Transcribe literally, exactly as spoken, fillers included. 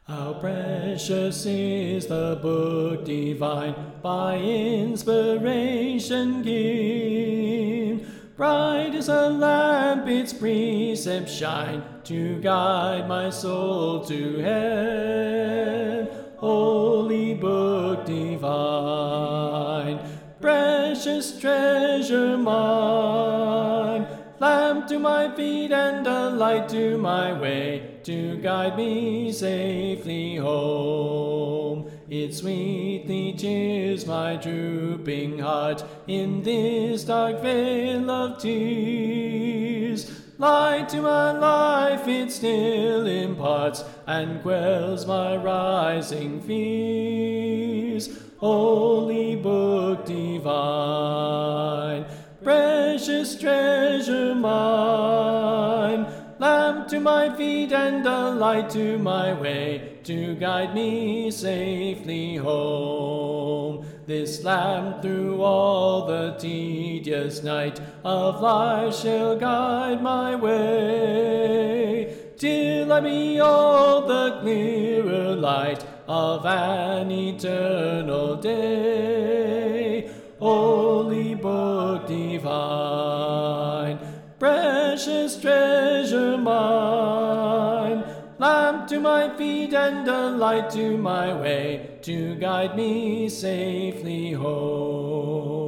How precious is the book divine, by inspiration given. Bright as a lamp its precepts shine, to guide my soul to heaven. Holy book divine, precious treasure mine, lamp to my feet and a light to my way, to guide me safely home. It sweetly cheers my drooping heart in this dark vale of tears. Light to my life it still imparts, and quells my rising fears. Holy book divine, precious treasure mine, lamp to my feet and a light to my way, to guide me safely home. This lamp through all the tedious night of life shall guide my way, till I behold the clearer light of an eternal day. Holy book divine, precious treasure mine, lamp to my feet and a light to my way, to guide me safely home.